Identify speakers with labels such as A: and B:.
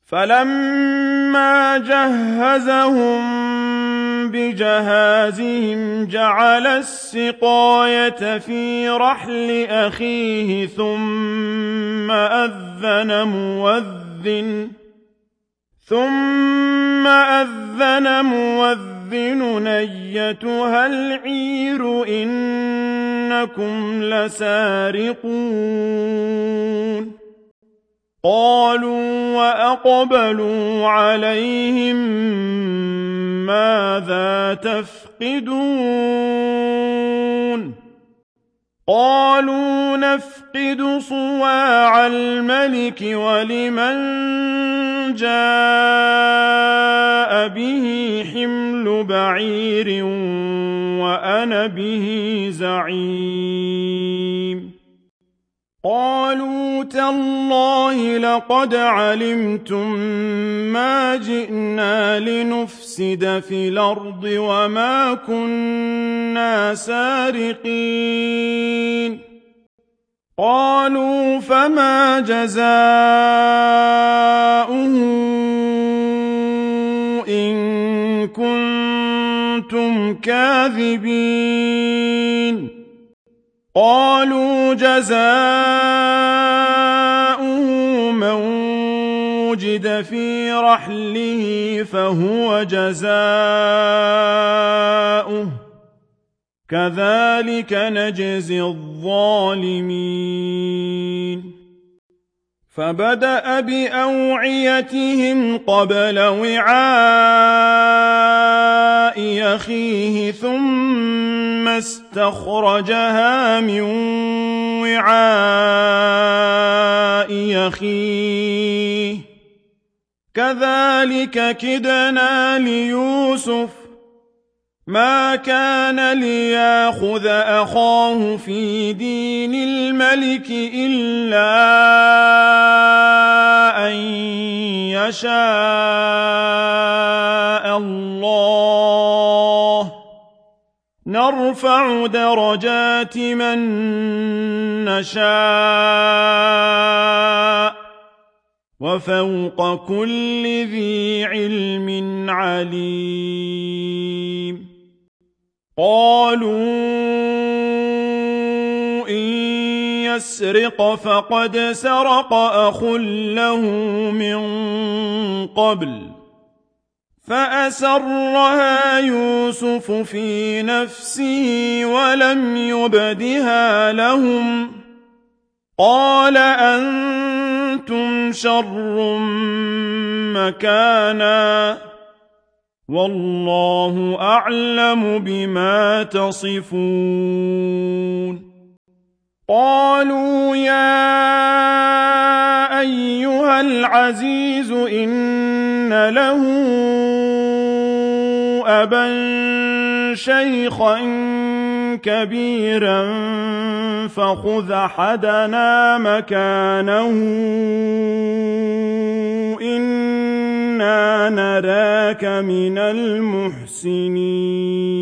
A: فَلَمَّا جَهَّزَهُم بِجَهَازِهِمْ جَعَلَ السِّقَايَةَ فِي رَحْلِ أَخِيهِ ثُمَّ أَذَّنَ مُؤَذِّنٌ أَيَّتُهَا الْعِيرُ إِنَّكُمْ لَسَارِقُونَ قَالُوا وَأَقْبَلُوا عَلَيْهِم مَّاذَا تَفْقِدُونَ قَالُوا نَفْقِدُ صُوَاعَ الْمَلِكِ وَلِمَن جَاءَ بِهِ حِمْلُ بَعِيرٍ وَأَنَا بِهِ زَعِيمٌ قَالُوا تَاللَّهِ لَقَدْ عَلِمْتُم مَّا جِئْنَا لِنُفْسِدَ فِي الْأَرْضِ وَمَا كُنَّا سَارِقِينَ قَالُوا فَمَا جَزَاؤُهُ إِن كُنتُمْ كَاذِبِينَ قَالُوا جَزَاؤُهُ مَن وُجِدَ فِي رَحْلِهِ فَهُوَ جَزَاؤُهُ كَذَٰلِكَ نَجْزِي الظَّالِمِينَ فَبَدَأَ بِأَوْعِيَتِهِمْ قَبْلَ وِعَاءِ أَخِيهِ ثُمَّ اسْتَخْرَجَهَا مِن وِعَاءِ أَخِيهِ كَذَٰلِكَ كِدْنَا لِيُوسُفَ مَا كَانَ لِيَأْخُذَ أَخَاهُ فِي دِينِ الْمَلِكِ إِلَّا أَن يَشَاءَ اللَّهُ ۚ نَرْفَعُ دَرَجَاتٍ مَّن نَّشَاءُ ۗ وَفَوْقَ كُلِّ ذِي عِلْمٍ عَلِيمٌ قَالُوا إِن يَسْرِقْ فَقَدْ سَرَقَ أَخٌ لَّهُ مِن قَبْلُ فَأَسَرَّهَا يُوسُفُ فِي نَفْسِهِ وَلَمْ يُبْدِهَا لَهُمْ قَالَ أَنتُمْ شَرٌّ مَّكَانًا وَاللَّهُ أَعْلَمُ بِمَا تَصِفُونَ قَالُوا يَا أَيُّهَا الْعَزِيزُ إِنَّ لَهُ أَبًا شَيْخًا كَبِيرًا فَخُذْ أَحَدَنَا مَكَانَهُ إِنَّا نَرَاكَ مِنَ الْمُحْسِنِينَ